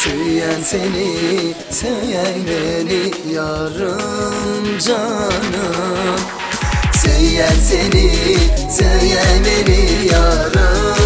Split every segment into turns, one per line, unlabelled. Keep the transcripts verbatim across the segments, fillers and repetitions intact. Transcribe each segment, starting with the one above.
Söyleyen seni, söyleyen beni yarım canım. Söyleyen seni, söyleyen beni yarım.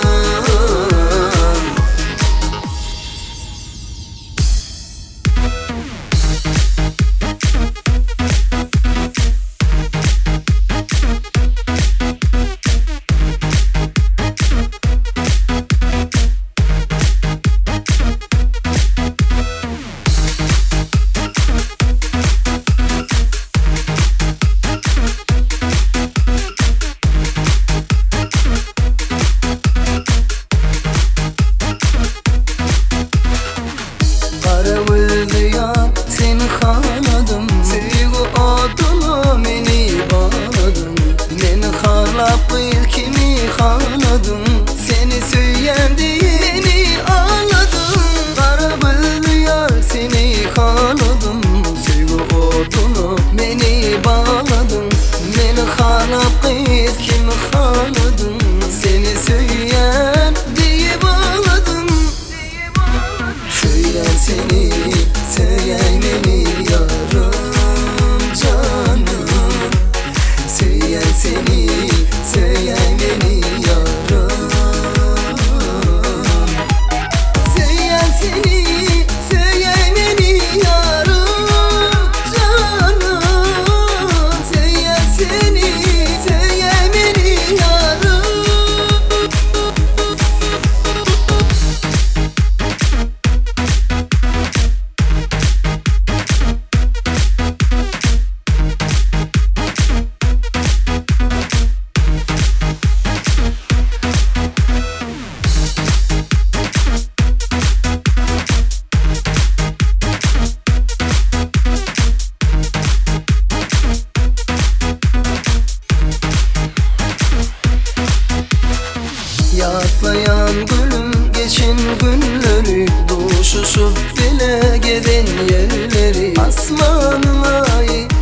Seni xaladım, sevgi adına beni bağladım. Beni xalap kimi xaladım, seni söyleyen diye beni ağladım. Kara bıyıklı yar seni xaladım, sevgi adına beni bağladım. Beni xalap kimi xaladım, seni söyleyen diye bağladım. Söyleyen seni, söyleyen beni yarım canım. Söyleyen seni, söyleyen beni yarım. Söyleyen seni, söyleyen beni yarım canım. Söyleyen seni, söyleyen beni yarım. Yatlayan gülüm geçin günleri, Duşuşup bile giden yerleri. Asmanın ayı